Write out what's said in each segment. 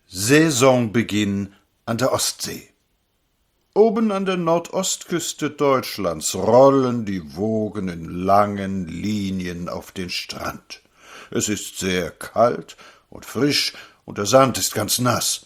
Saisonbeginn an der Ostsee. Oben an der Nordostküste Deutschlands rollen die Wogen in langen Linien auf den Strand. Es ist sehr kalt und frisch, und der Sand ist ganz nass.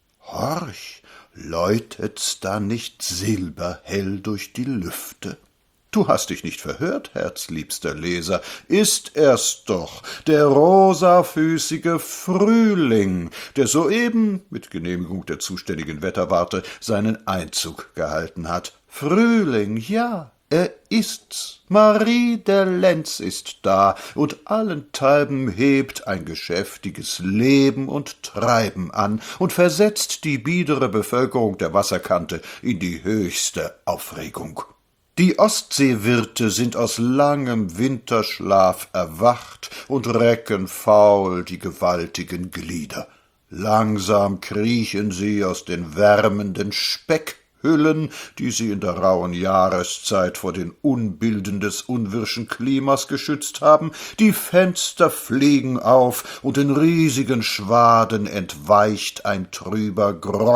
Horch, läutet's da nicht silberhell durch die Lüfte? Du hast dich nicht verhört, herzliebster Leser, ist er's doch, der rosafüßige Frühling, der soeben, mit Genehmigung der zuständigen Wetterwarte, seinen Einzug gehalten hat. Frühling, ja, er ist's. Marie der Lenz ist da, und allenthalben hebt ein geschäftiges Leben und Treiben an und versetzt die biedere Bevölkerung der Wasserkante in die höchste Aufregung. Die Ostseewirte sind aus langem Winterschlaf erwacht und recken faul die gewaltigen Glieder. Langsam kriechen sie aus den wärmenden Speckhüllen, die sie in der rauen Jahreszeit vor den Unbilden des unwirschen Klimas geschützt haben, die Fenster fliegen auf, und in riesigen Schwaden entweicht ein trüber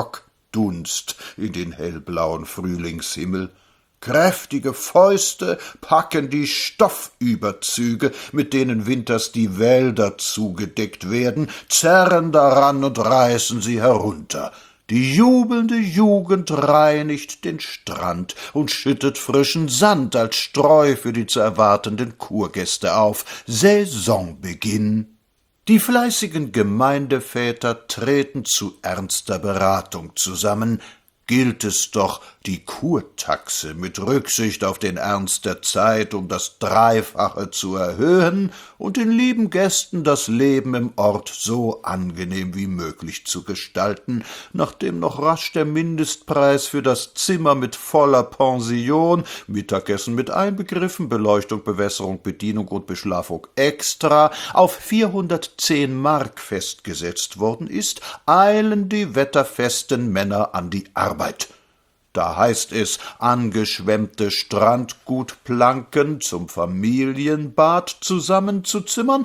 Grogdunst in den hellblauen Frühlingshimmel. Kräftige Fäuste packen die Stoffüberzüge, mit denen winters die Wälder zugedeckt werden, zerren daran und reißen sie herunter. Die jubelnde Jugend reinigt den Strand und schüttet frischen Sand als Streu für die zu erwartenden Kurgäste auf. Saisonbeginn. Die fleißigen Gemeindeväter treten zu ernster Beratung zusammen. Gilt es doch, die Kurtaxe mit Rücksicht auf den Ernst der Zeit um das Dreifache zu erhöhen und den lieben Gästen das Leben im Ort so angenehm wie möglich zu gestalten, nachdem noch rasch der Mindestpreis für das Zimmer mit voller Pension, Mittagessen mit einbegriffen, Beleuchtung, Bewässerung, Bedienung und Beschlafung extra, auf 410 Mark festgesetzt worden ist, eilen die wetterfesten Männer an die Arbeit. Da heißt es, angeschwemmte Strandgutplanken zum Familienbad zusammenzuzimmern,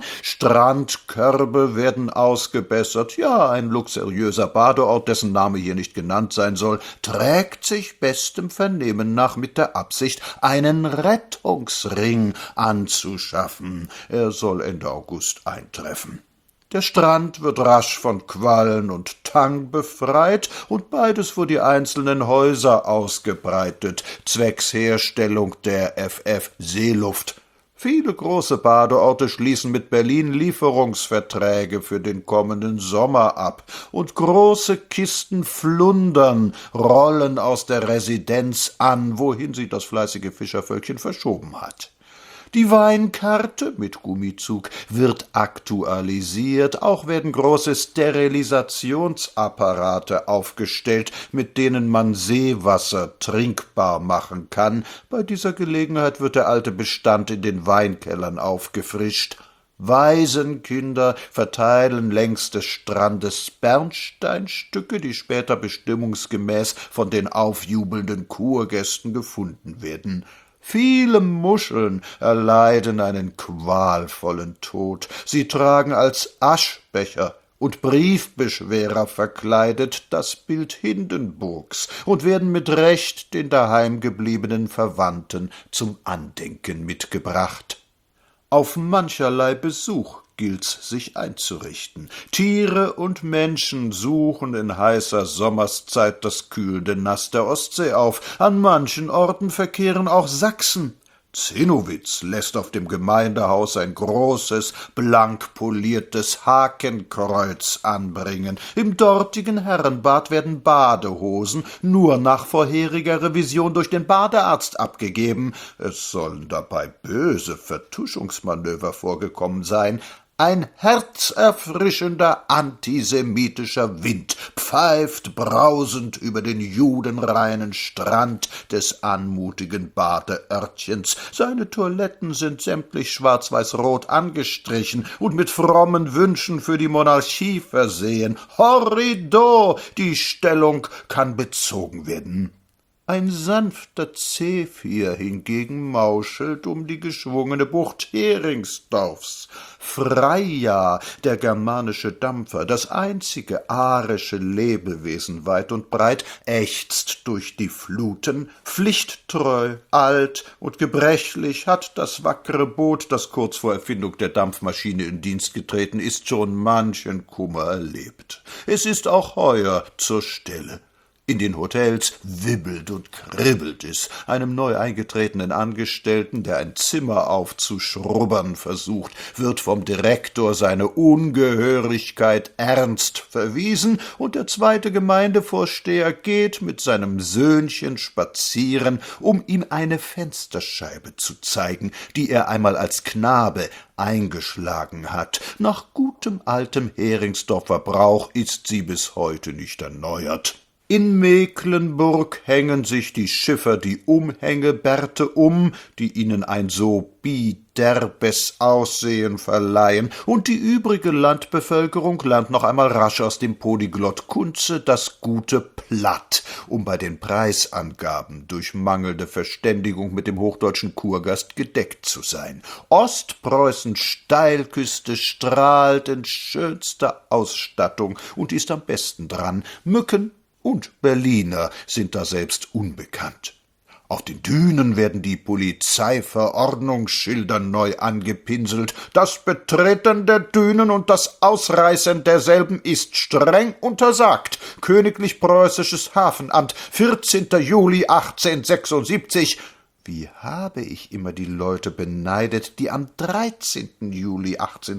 Strandkörbe werden ausgebessert, ja, ein luxuriöser Badeort, dessen Name hier nicht genannt sein soll, trägt sich bestem Vernehmen nach mit der Absicht, einen Rettungsring anzuschaffen. Er soll Ende August eintreffen. Der Strand wird rasch von Quallen und Tang befreit und beides vor die einzelnen Häuser ausgebreitet, zwecks Herstellung der FF Seeluft. Viele große Badeorte schließen mit Berlin Lieferungsverträge für den kommenden Sommer ab, und große Kisten Flundern rollen aus der Residenz an, wohin sie das fleißige Fischervölkchen verschoben hat. Die Weinkarte mit Gummizug wird aktualisiert, auch werden große Sterilisationsapparate aufgestellt, mit denen man Seewasser trinkbar machen kann. Bei dieser Gelegenheit wird der alte Bestand in den Weinkellern aufgefrischt. Waisenkinder verteilen längs des Strandes Bernsteinstücke, die später bestimmungsgemäß von den aufjubelnden Kurgästen gefunden werden. Viele Muscheln erleiden einen qualvollen Tod. Sie tragen als Aschbecher und Briefbeschwerer verkleidet das Bild Hindenburgs und werden mit Recht den daheimgebliebenen Verwandten zum Andenken mitgebracht. Auf mancherlei Besuch gilt's sich einzurichten. Tiere und Menschen suchen in heißer Sommerszeit das kühlende Nass der Ostsee auf. An manchen Orten verkehren auch Sachsen. Zinnowitz lässt auf dem Gemeindehaus ein großes, blank poliertes Hakenkreuz anbringen. Im dortigen Herrenbad werden Badehosen nur nach vorheriger Revision durch den Badearzt abgegeben. Es sollen dabei böse Vertuschungsmanöver vorgekommen sein. Ein herzerfrischender antisemitischer Wind pfeift brausend über den judenreinen Strand des anmutigen Badeörtchens. Seine Toiletten sind sämtlich schwarz-weiß-rot angestrichen und mit frommen Wünschen für die Monarchie versehen. Horrido! Die Stellung kann bezogen werden. Ein sanfter Zephyr hingegen mauschelt um die geschwungene Bucht Heringsdorfs. Freya, der germanische Dampfer, das einzige arische Lebewesen weit und breit, ächzt durch die Fluten. Pflichttreu, alt und gebrechlich hat das wackere Boot, das kurz vor Erfindung der Dampfmaschine in Dienst getreten ist, schon manchen Kummer erlebt. Es ist auch heuer zur Stelle. In den Hotels wibbelt und kribbelt es. Einem neu eingetretenen Angestellten, der ein Zimmer aufzuschrubbern versucht, wird vom Direktor seine Ungehörigkeit ernst verwiesen, und der zweite Gemeindevorsteher geht mit seinem Söhnchen spazieren, um ihm eine Fensterscheibe zu zeigen, die er einmal als Knabe eingeschlagen hat. Nach gutem altem Heringsdorfer Brauch ist sie bis heute nicht erneuert. In Mecklenburg hängen sich die Schiffer die Umhängebärte um, die ihnen ein so biderbes Aussehen verleihen, und die übrige Landbevölkerung lernt noch einmal rasch aus dem Polyglott Kunze das gute Platt, um bei den Preisangaben durch mangelnde Verständigung mit dem hochdeutschen Kurgast gedeckt zu sein. Ostpreußens Steilküste strahlt in schönster Ausstattung und ist am besten dran. Mücken und Berliner sind daselbst unbekannt. Auf den Dünen werden die Polizeiverordnungsschilder neu angepinselt. Das Betreten der Dünen und das Ausreißen derselben ist streng untersagt. Königlich Preußisches Hafenamt, 14. Juli 1876. Wie habe ich immer die Leute beneidet, die am 13. Juli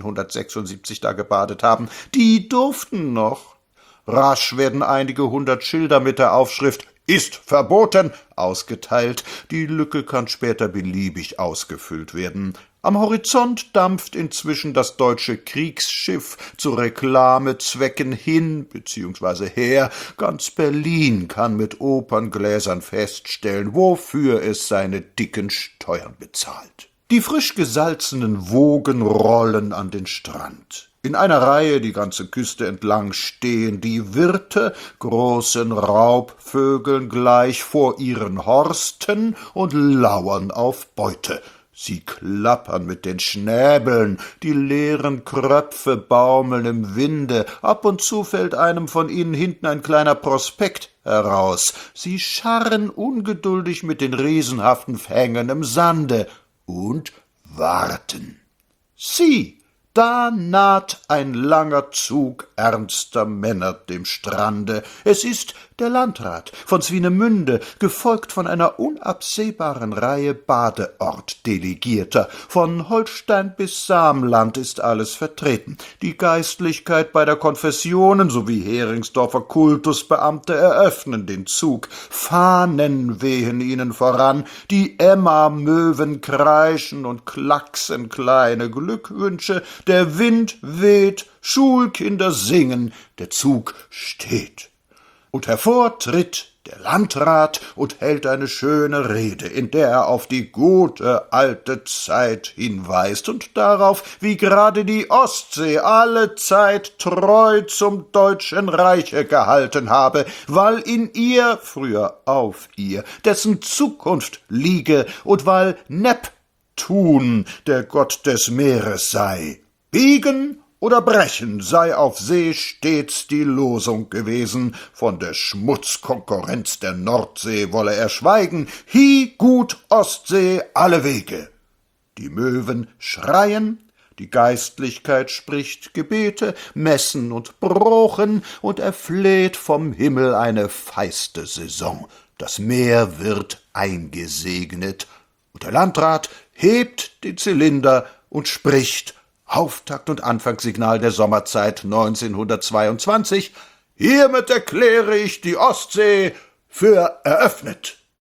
1876 da gebadet haben. Die durften noch. Rasch werden einige hundert Schilder mit der Aufschrift »Ist verboten« ausgeteilt. Die Lücke kann später beliebig ausgefüllt werden. Am Horizont dampft inzwischen das deutsche Kriegsschiff zu Reklamezwecken hin bzw. her. Ganz Berlin kann mit Operngläsern feststellen, wofür es seine dicken Steuern bezahlt. Die frisch gesalzenen Wogen rollen an den Strand. In einer Reihe die ganze Küste entlang stehen die Wirte, großen Raubvögeln gleich, vor ihren Horsten und lauern auf Beute. Sie klappern mit den Schnäbeln, die leeren Kröpfe baumeln im Winde, ab und zu fällt einem von ihnen hinten ein kleiner Prospekt heraus. Sie scharren ungeduldig mit den riesenhaften Fängen im Sande und warten. Sieh! Da naht ein langer Zug ernster Männer dem Strande. Es ist der Landrat von Swinemünde, gefolgt von einer unabsehbaren Reihe Badeortdelegierter. Von Holstein bis Samland ist alles vertreten. Die Geistlichkeit bei der Konfessionen sowie Heringsdorfer Kultusbeamte eröffnen den Zug. Fahnen wehen ihnen voran, die Emma-Möwen kreischen und klacksen kleine Glückwünsche, der Wind weht, Schulkinder singen, der Zug steht. Und hervor tritt der Landrat und hält eine schöne Rede, in der er auf die gute alte Zeit hinweist und darauf, wie gerade die Ostsee alle Zeit treu zum Deutschen Reiche gehalten habe, weil in ihr, früher auf ihr, dessen Zukunft liege und weil Neptun der Gott des Meeres sei. Biegen oder brechen sei auf See stets die Losung gewesen, von der Schmutzkonkurrenz der Nordsee wolle er schweigen, hie gut Ostsee alle Wege. Die Möwen schreien, die Geistlichkeit spricht Gebete, Messen und Brochen und erfleht vom Himmel eine feiste Saison. Das Meer wird eingesegnet, und der Landrat hebt den Zylinder und spricht: Auftakt und Anfangssignal der Sommerzeit 1922. Hiermit erkläre ich die Ostsee für eröffnet.